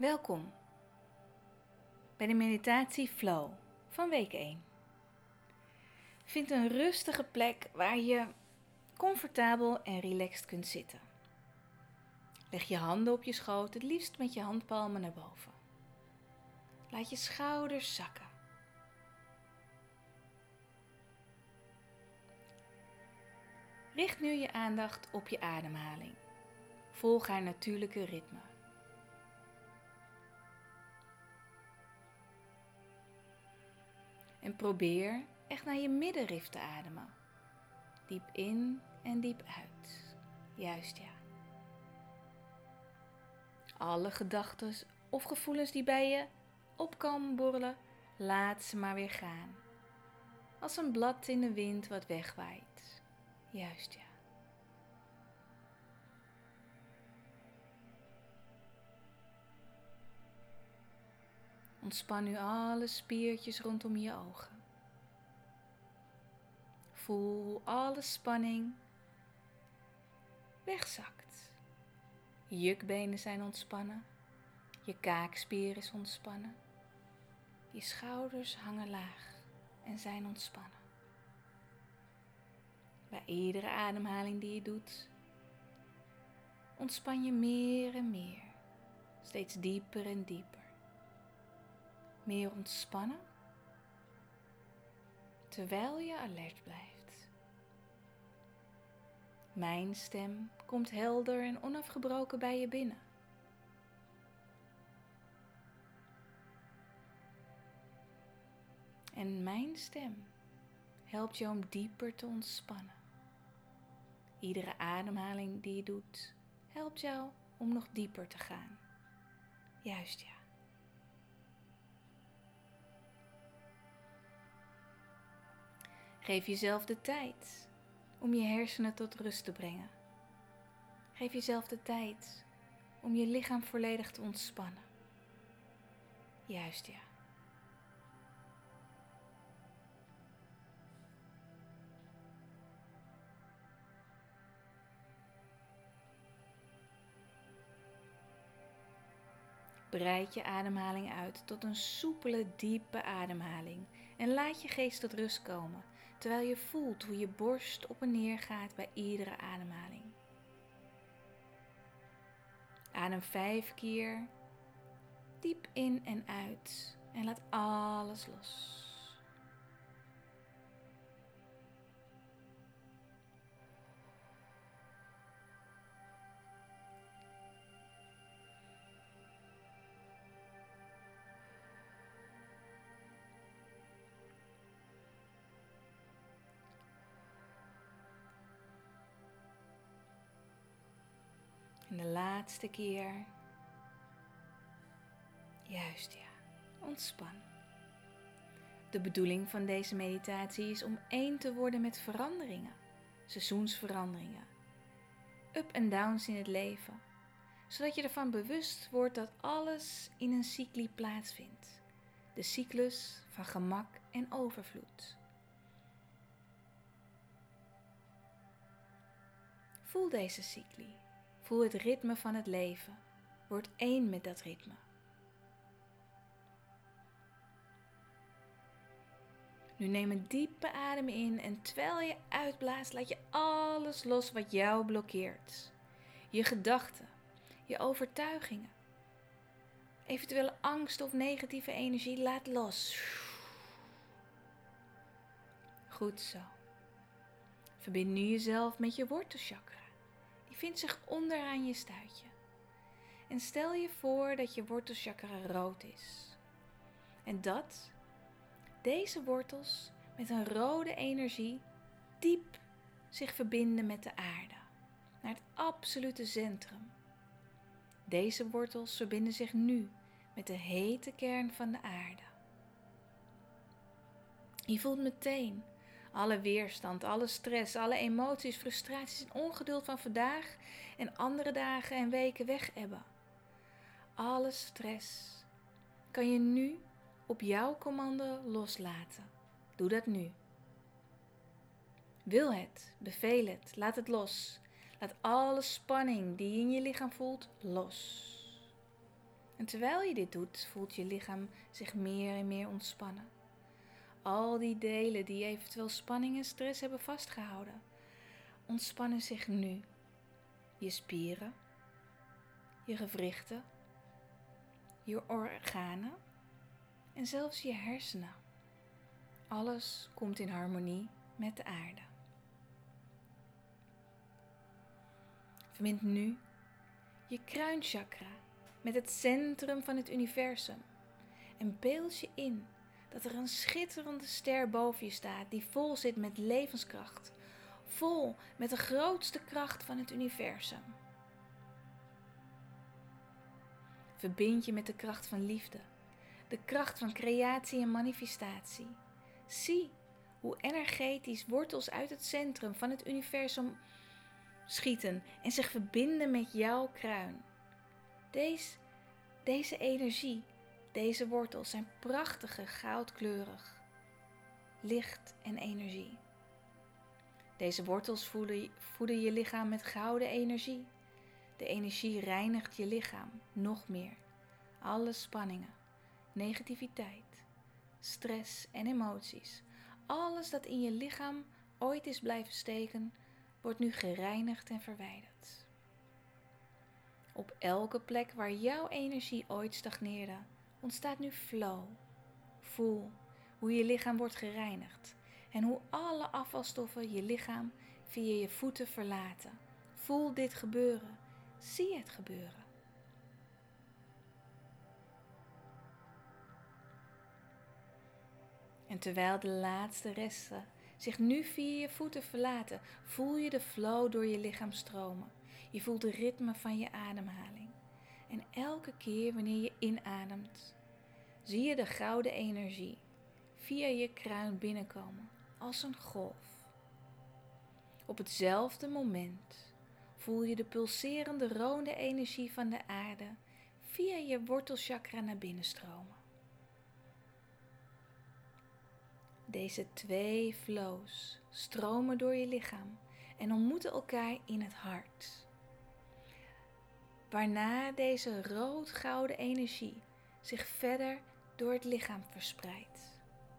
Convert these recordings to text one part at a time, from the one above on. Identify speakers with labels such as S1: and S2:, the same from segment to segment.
S1: Welkom bij de meditatie Flow van week 1. Vind een rustige plek waar je comfortabel en relaxed kunt zitten. Leg je handen op je schoot, het liefst met je handpalmen naar boven. Laat je schouders zakken. Richt nu je aandacht op je ademhaling. Volg haar natuurlijke ritme. En probeer echt naar je middenrif te ademen. Diep in en diep uit. Juist ja. Alle gedachten of gevoelens die bij je opkomen borrelen, laat ze maar weer gaan. Als een blad in de wind wat wegwaait. Juist ja. Ontspan nu alle spiertjes rondom je ogen. Voel hoe alle spanning wegzakt. Je jukbenen zijn ontspannen. Je kaakspier is ontspannen. Je schouders hangen laag en zijn ontspannen. Bij iedere ademhaling die je doet, ontspan je meer en meer. Steeds dieper en dieper. Meer ontspannen, terwijl je alert blijft. Mijn stem komt helder en onafgebroken bij je binnen. En mijn stem helpt je om dieper te ontspannen. Iedere ademhaling die je doet, helpt jou om nog dieper te gaan. Juist ja. Geef jezelf de tijd om je hersenen tot rust te brengen. Geef jezelf de tijd om je lichaam volledig te ontspannen. Juist ja. Breid je ademhaling uit tot een soepele, diepe ademhaling en laat je geest tot rust komen, terwijl je voelt hoe je borst op en neer gaat bij iedere ademhaling. Adem 5 keer diep in en uit en laat alles los. En de laatste keer. Juist ja, ontspan. De bedoeling van deze meditatie is om één te worden met veranderingen, seizoensveranderingen, up en downs in het leven, zodat je ervan bewust wordt dat alles in een cycli plaatsvindt. De cyclus van gemak en overvloed. Voel deze cycli. Voel het ritme van het leven. Word één met dat ritme. Nu neem een diepe adem in en terwijl je uitblaast, laat je alles los wat jou blokkeert. Je gedachten, je overtuigingen, eventuele angst of negatieve energie, laat los. Goed zo. Verbind nu jezelf met je wortelchakra. Die vindt zich onderaan je stuitje. En stel je voor dat je wortelchakra rood is. En dat deze wortels met een rode energie diep zich verbinden met de aarde. Naar het absolute centrum. Deze wortels verbinden zich nu met de hete kern van de aarde. Je voelt meteen alle weerstand, alle stress, alle emoties, frustraties en ongeduld van vandaag en andere dagen en weken wegebben. Alle stress kan je nu op jouw commando loslaten. Doe dat nu. Wil het, beveel het, laat het los. Laat alle spanning die je in je lichaam voelt los. En terwijl je dit doet, voelt je lichaam zich meer en meer ontspannen. Al die delen die eventueel spanning en stress hebben vastgehouden, ontspannen zich nu. Je spieren, je gewrichten, je organen en zelfs je hersenen. Alles komt in harmonie met de aarde. Verbind nu je kruinchakra met het centrum van het universum en beeld je in dat er een schitterende ster boven je staat die vol zit met levenskracht, vol met de grootste kracht van het universum. Verbind je met de kracht van liefde, de kracht van creatie en manifestatie. Zie hoe energetisch wortels uit het centrum van het universum schieten en zich verbinden met jouw kruin. Deze energie, deze wortels zijn prachtige goudkleurig, licht en energie. Deze wortels voeden je lichaam met gouden energie. De energie reinigt je lichaam nog meer. Alle spanningen, negativiteit, stress en emoties, alles dat in je lichaam ooit is blijven steken, wordt nu gereinigd en verwijderd. Op elke plek waar jouw energie ooit stagneerde, ontstaat nu flow. Voel hoe je lichaam wordt gereinigd en hoe alle afvalstoffen je lichaam via je voeten verlaten. Voel dit gebeuren. Zie het gebeuren. En terwijl de laatste resten zich nu via je voeten verlaten, voel je de flow door je lichaam stromen. Je voelt de ritme van je ademhaling. En elke keer wanneer je inademt, zie je de gouden energie via je kruin binnenkomen als een golf. Op hetzelfde moment voel je de pulserende rode energie van de aarde via je wortelchakra naar binnen stromen. Deze twee flows stromen door je lichaam en ontmoeten elkaar in het hart. Waarna deze rood-gouden energie zich verder door het lichaam verspreidt.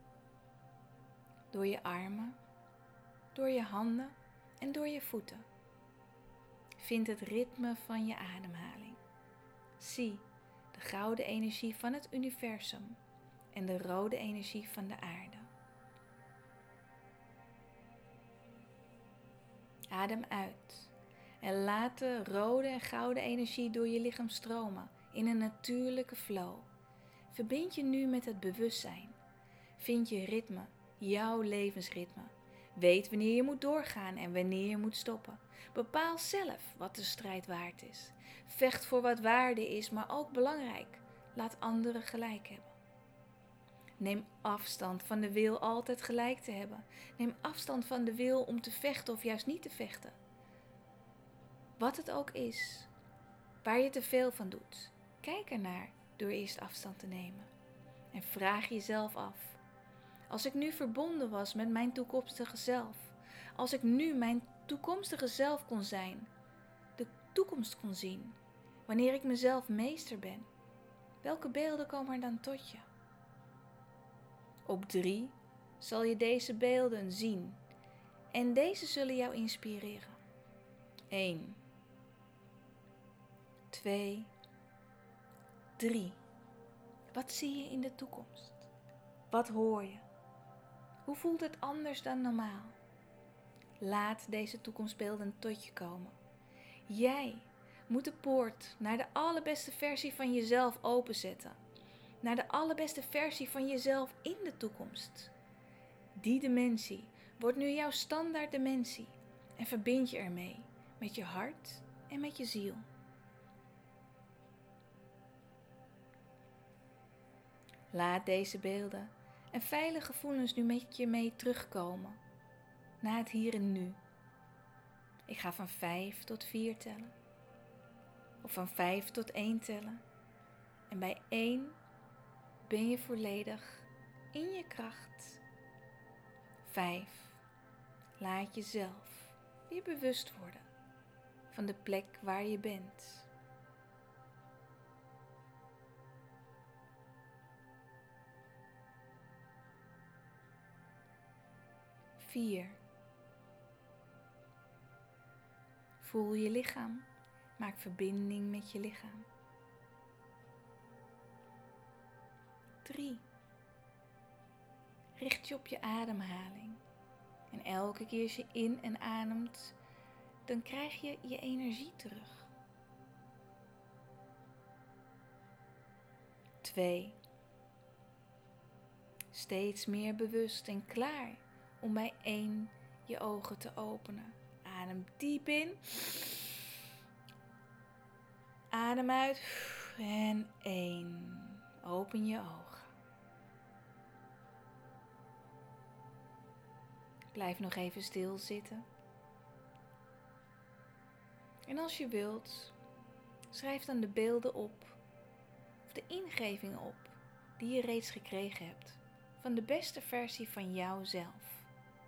S1: Door je armen, door je handen en door je voeten. Vind het ritme van je ademhaling. Zie de gouden energie van het universum en de rode energie van de aarde. Adem uit en laat de rode en gouden energie door je lichaam stromen in een natuurlijke flow. Verbind je nu met het bewustzijn. Vind je ritme, jouw levensritme. Weet wanneer je moet doorgaan en wanneer je moet stoppen. Bepaal zelf wat de strijd waard is. Vecht voor wat waarde is, maar ook belangrijk. Laat anderen gelijk hebben. Neem afstand van de wil altijd gelijk te hebben. Neem afstand van de wil om te vechten of juist niet te vechten. Wat het ook is, waar je te veel van doet, kijk ernaar door eerst afstand te nemen. En vraag jezelf af. Als ik nu verbonden was met mijn toekomstige zelf, als ik nu mijn toekomstige zelf kon zijn, de toekomst kon zien, wanneer ik mezelf meester ben, welke beelden komen er dan tot je? Op 3 zal je deze beelden zien en deze zullen jou inspireren. 1, 2, 3. Wat zie je in de toekomst? Wat hoor je? Hoe voelt het anders dan normaal? Laat deze toekomstbeelden tot je komen. Jij moet de poort naar de allerbeste versie van jezelf openzetten. Naar de allerbeste versie van jezelf in de toekomst. Die dimensie wordt nu jouw standaard dimensie en verbind je ermee met je hart en met je ziel. Laat deze beelden en veilige gevoelens nu met je mee terugkomen naar het hier en nu. Ik ga van 5 tot 4 tellen. Of van 5 tot 1 tellen. En bij 1 ben je volledig in je kracht. 5. Laat jezelf weer bewust worden van de plek waar je bent. 4. Voel je lichaam. Maak verbinding met je lichaam. 3. Richt je op je ademhaling. En elke keer als je in en ademt, dan krijg je je energie terug. 2. Steeds meer bewust en klaar om bij 1 je ogen te openen. Adem diep in. Adem uit. En 1. Open je ogen. Blijf nog even stilzitten. En als je wilt, schrijf dan de beelden op of de ingevingen op die je reeds gekregen hebt van de beste versie van jouzelf.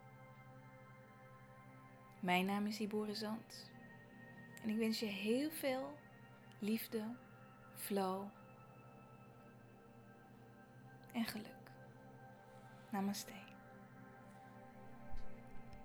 S1: Mijn naam is Iboere Zand en ik wens je heel veel liefde, flow en geluk. Namaste.